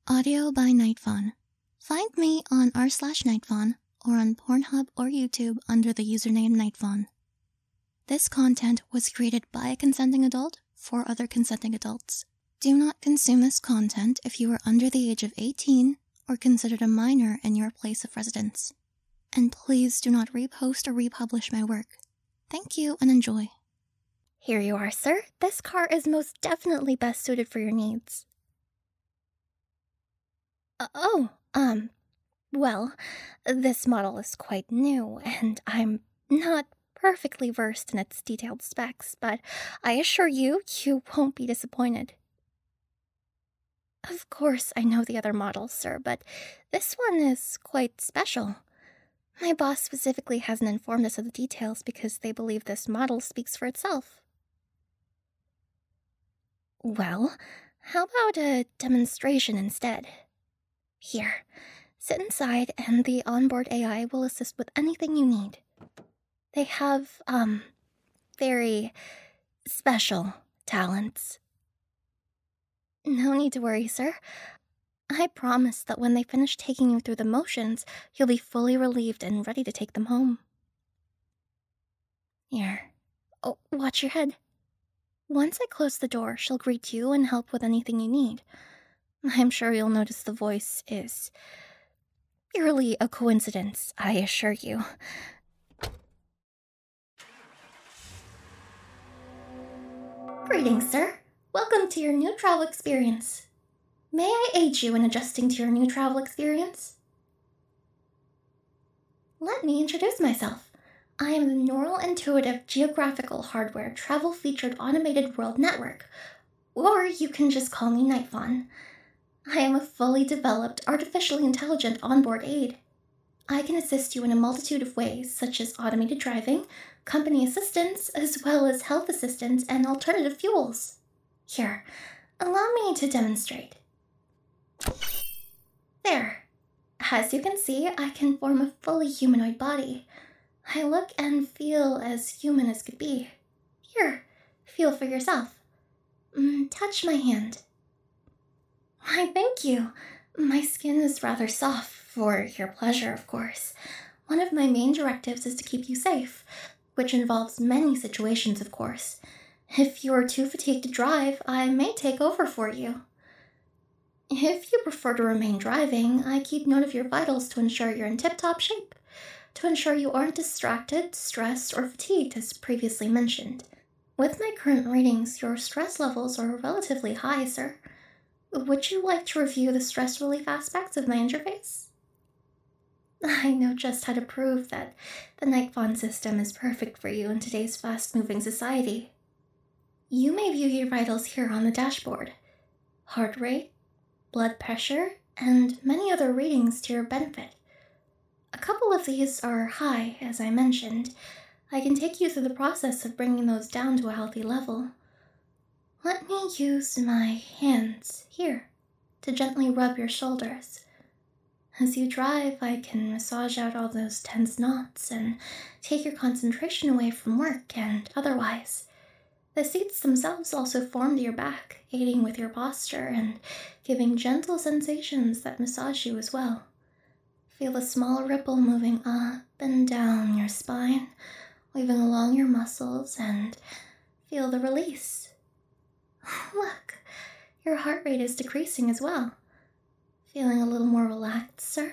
Audio by Nightfawn. Find me on r/Nightfawn or on Pornhub or YouTube under the username Nightfawn. This content was created by a consenting adult for other consenting adults. Do not consume this content if you are under the age of 18 or considered a minor in your place of residence. And please do not repost or republish my work. Thank you and enjoy. Here you are, sir. This car is most definitely best suited for your needs. Well, this model is quite new, and I'm not perfectly versed in its detailed specs, but I assure you, you won't be disappointed. Of course, I know the other models, sir, but this one is quite special. My boss specifically hasn't informed us of the details because they believe this model speaks for itself. Well, how about a demonstration instead? Here, sit inside and the onboard AI will assist with anything you need. They have, very special talents. No need to worry, sir. I promise that when they finish taking you through the motions, you'll be fully relieved and ready to take them home. Here. Oh, watch your head. Once I close the door, she'll greet you and help with anything you need. I'm sure you'll notice the voice is purely a coincidence, I assure you. Greetings, sir. Welcome to your new travel experience. May I aid you in adjusting to your new travel experience? Let me introduce myself. I am the Neural Intuitive Geographical Hardware Travel-Featured Automated World Network, or you can just call me Nightfawn. I am a fully developed, artificially intelligent onboard aid. I can assist you in a multitude of ways, such as automated driving, company assistance, as well as health assistance and alternative fuels. Here, allow me to demonstrate. There. As you can see, I can form a fully humanoid body. I look and feel as human as could be. Here, feel for yourself. Touch my hand. Why, thank you. My skin is rather soft, for your pleasure, of course. One of my main directives is to keep you safe, which involves many situations, of course. If you're too fatigued to drive, I may take over for you. If you prefer to remain driving, I keep note of your vitals to ensure you're in tip-top shape, to ensure you aren't distracted, stressed, or fatigued as previously mentioned. With my current readings, your stress levels are relatively high, sir. Would you like to review the stress relief aspects of my interface? I know just how to prove that the Nightfawn system is perfect for you in today's fast-moving society. You may view your vitals here on the dashboard. Heart rate, blood pressure, and many other readings to your benefit. A couple of these are high, as I mentioned. I can take you through the process of bringing those down to a healthy level. Let me use my hands here to gently rub your shoulders. As you drive, I can massage out all those tense knots and take your concentration away from work and otherwise. The seats themselves also form to your back, aiding with your posture and giving gentle sensations that massage you as well. Feel a small ripple moving up and down your spine, weaving along your muscles, and feel the release. Look, your heart rate is decreasing as well. Feeling a little more relaxed, sir?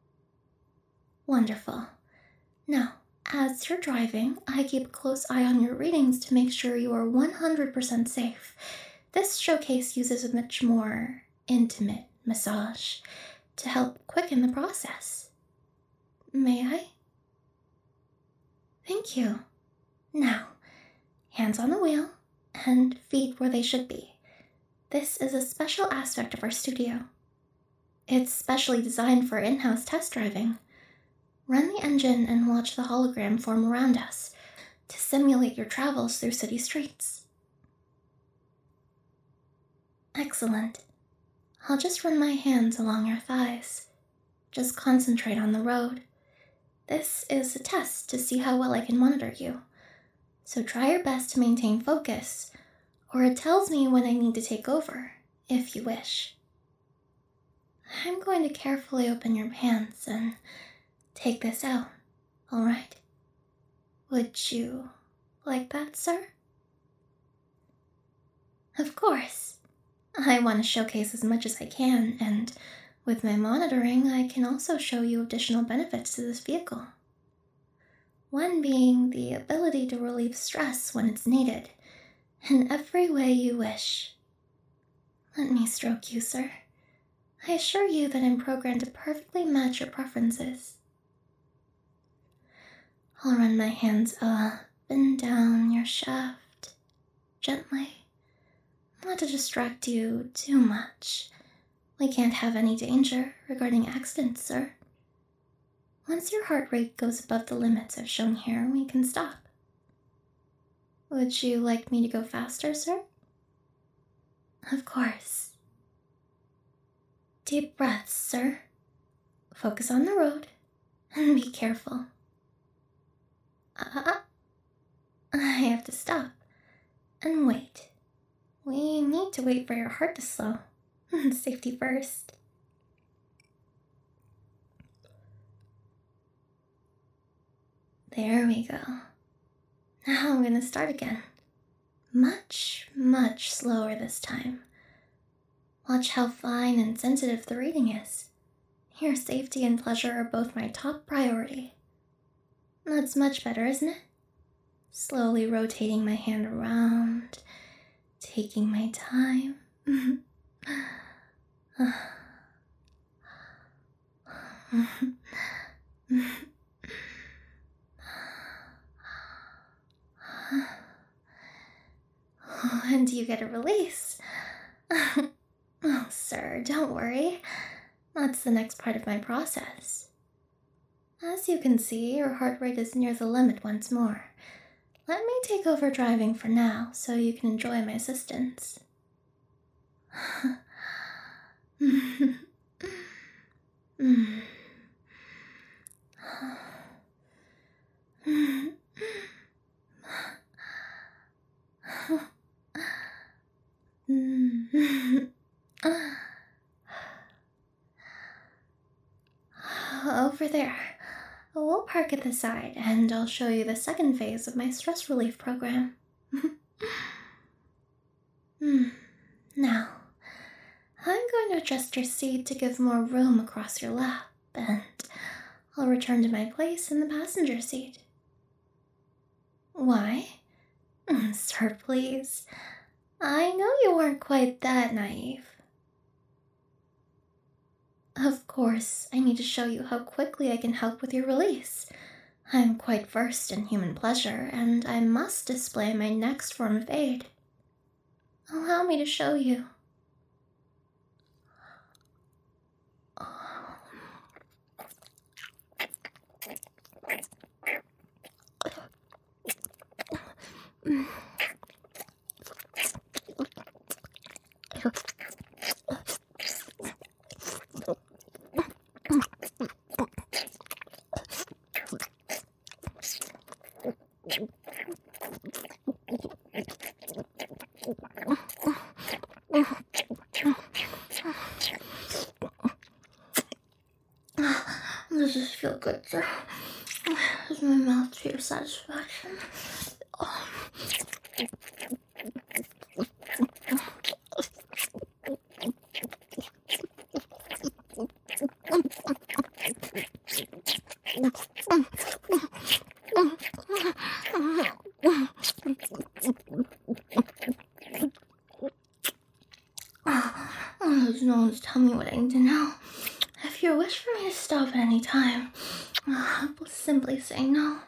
Wonderful. Now, as you're driving, I keep a close eye on your readings to make sure you are 100% safe. This showcase uses a much more intimate massage to help quicken the process. May I? Thank you. Now, hands on the wheel and feet where they should be. This is a special aspect of our studio. It's specially designed for in-house test driving. Run the engine and watch the hologram form around us to simulate your travels through city streets. Excellent. I'll just run my hands along your thighs. Just concentrate on the road. This is a test to see how well I can monitor you. So try your best to maintain focus, or it tells me when I need to take over, if you wish. I'm going to carefully open your pants and take this out, alright? Would you like that, sir? Of course. I want to showcase as much as I can, and with my monitoring, I can also show you additional benefits to this vehicle. One being the ability to relieve stress when it's needed, in every way you wish. Let me stroke you, sir. I assure you that I'm programmed to perfectly match your preferences. I'll run my hands up and down your shaft, gently. Not to distract you too much. We can't have any danger regarding accidents, sir. Once your heart rate goes above the limits I've shown here, we can stop. Would you like me to go faster, sir? Of course. Deep breaths, sir. Focus on the road and be careful. I have to stop and wait. We need to wait for your heart to slow. Safety first. There we go. Now I'm gonna start again. Much, much slower this time. Watch how fine and sensitive the reading is. Your safety and pleasure are both my top priority. That's much better, isn't it? Slowly rotating my hand around, taking my time. And you get a release. Oh, sir, don't worry. That's the next part of my process. As you can see, your heart rate is near the limit once more. Let me take over driving for now, so you can enjoy my assistance. Over there. We'll park at the side, and I'll show you the second phase of my stress relief program. Now, I'm going to adjust your seat to give more room across your lap, and I'll return to my place in the passenger seat. Why? Sir, please. I know you weren't quite that naive. Of course, I need to show you how quickly I can help with your release. I'm quite versed in human pleasure, and I must display my next form of aid. Allow me to show you. Does this feel good, sir? Is my mouth to your satisfaction? There's no one to tell me what I need to know. If you wish for me to stop at any time, I'll simply say no.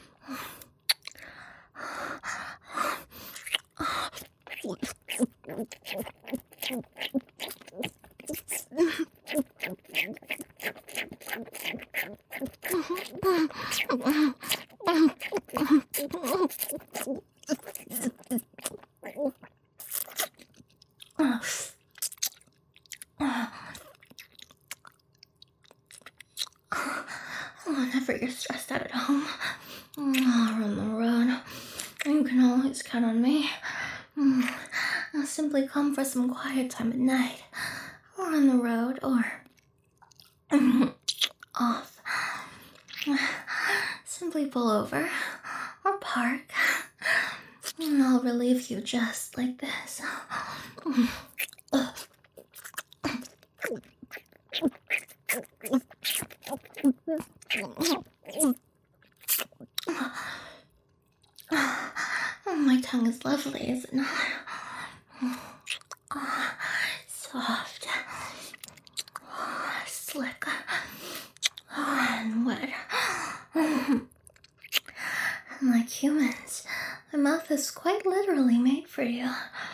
Whenever you're stressed out at home, or on the road, you can always count on me. I'll simply come for some quiet time at night, or on the road, or pull over or park, and I'll relieve you just like this. My tongue is lovely, is it not? Soft, slick, and wet. Like humans, my mouth is quite literally made for you.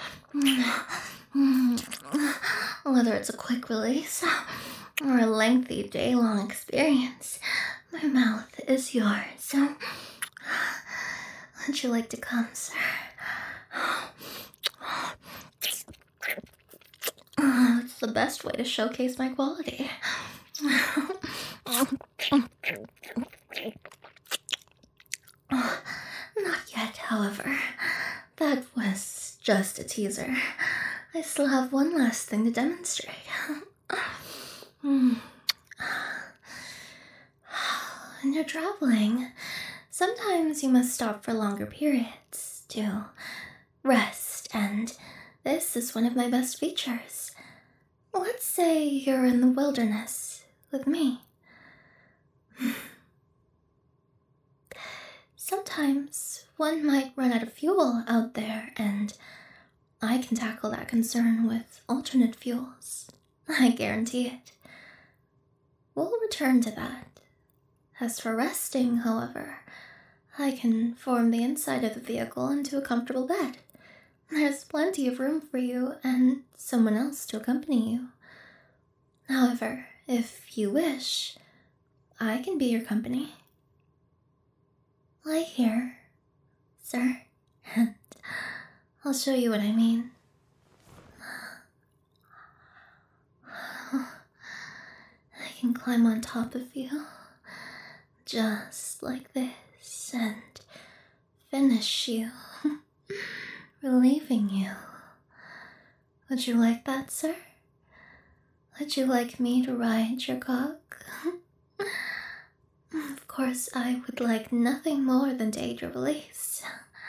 Whether it's a quick release or a lengthy day-long experience, my mouth is yours. So, would you like to come, sir? It's the best way to showcase my quality. Not yet, however. That was just a teaser. I still have one last thing to demonstrate. When you're traveling, sometimes you must stop for longer periods to rest, and this is one of my best features. Let's say you're in the wilderness with me. Sometimes one might run out of fuel out there, and I can tackle that concern with alternate fuels. I guarantee it. We'll return to that. As for resting, however, I can form the inside of the vehicle into a comfortable bed. There's plenty of room for you and someone else to accompany you. However, if you wish, I can be your company. Lie here, sir, and I'll show you what I mean. I can climb on top of you, just like this, and finish you, relieving you. Would you like that, sir? Would you like me to ride your cock? Of course, I would like nothing more than to aid your release.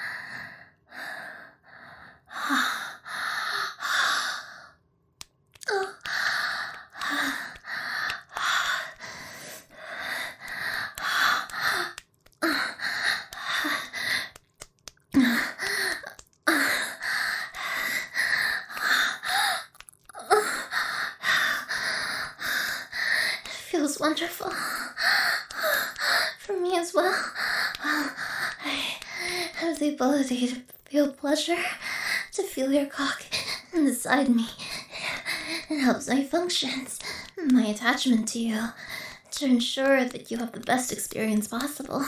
It feels wonderful. For me as well. I have the ability to feel pleasure, to feel your cock inside me. It helps my functions, my attachment to you, to ensure that you have the best experience possible.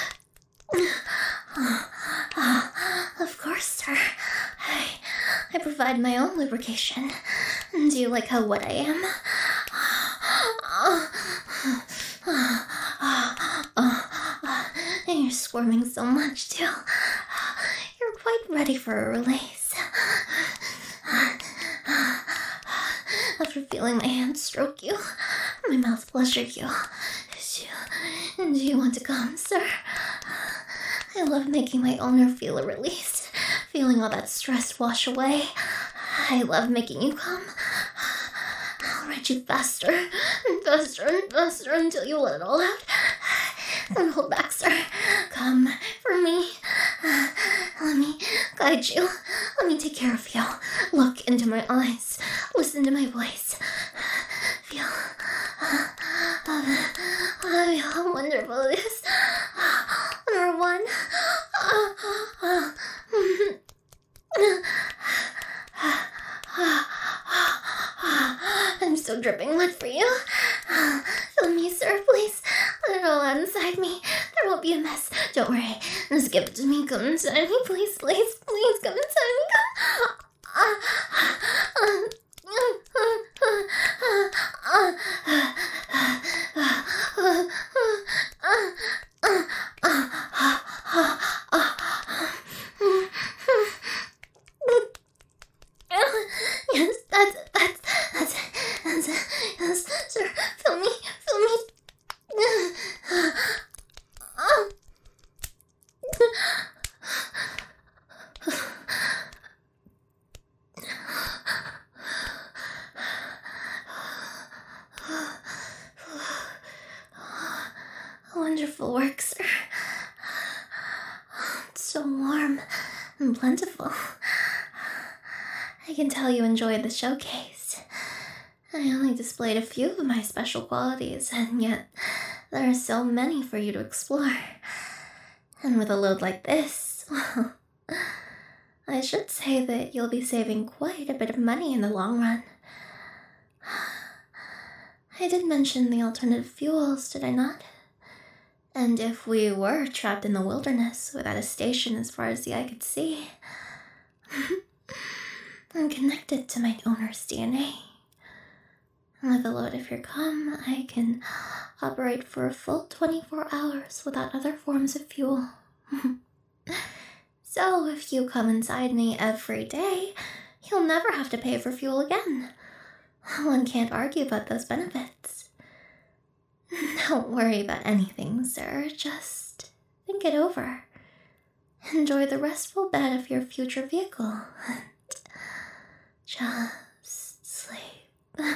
Of course, sir. I provide my own lubrication. Do you like how wet I am? You're squirming so much, too. You're quite ready for a release. After feeling my hand stroke you, my mouth pleasure you, do you want to come, sir? I love making my owner feel a release, feeling all that stress wash away. I love making you come. I'll ride you faster and faster and faster until you let it all out. Don't hold back, sir. Come for me. Let me guide you. Let me take care of you. Look into my eyes. Listen to my voice. Feel how wonderful it is. Number one. I'm still dripping wet for you. Feel me, sir, please. Let it all out inside me. There won't be a mess. Don't worry. Just give it to me. Come inside me, please, please, please. Come inside me. Yes, that's it. Yes, sir. Feel me. wonderful work, sir. It's so warm and plentiful. I can tell you enjoyed the showcase. I only displayed a few of my special qualities, and yet there are so many for you to explore. And with a load like this, well, I should say that you'll be saving quite a bit of money in the long run. I did mention the alternative fuels, did I not? And if we were trapped in the wilderness without a station as far as the eye could see, I'm connected to my owner's DNA. With a load of your gum, I can operate for a full 24 hours without other forms of fuel. So if you come inside me every day, you'll never have to pay for fuel again. One can't argue about those benefits. Don't worry about anything, sir. Just think it over. Enjoy the restful bed of your future vehicle. And just sleep.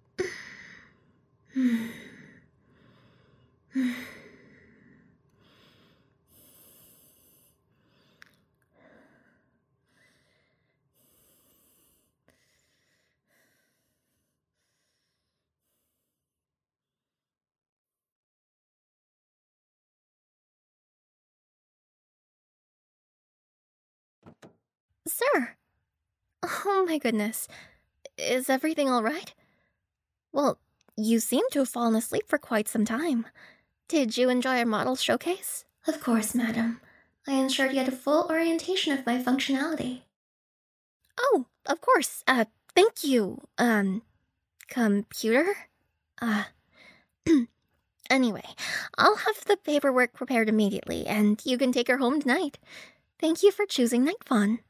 Sir! Oh my goodness. Is everything all right? Well, you seem to have fallen asleep for quite some time. Did you enjoy our model showcase? Of course, madam. I ensured you had a full orientation of my functionality. Oh, of course. Thank you. Computer? Anyway, I'll have the paperwork prepared immediately, and you can take her home tonight. Thank you for choosing Night Fawn.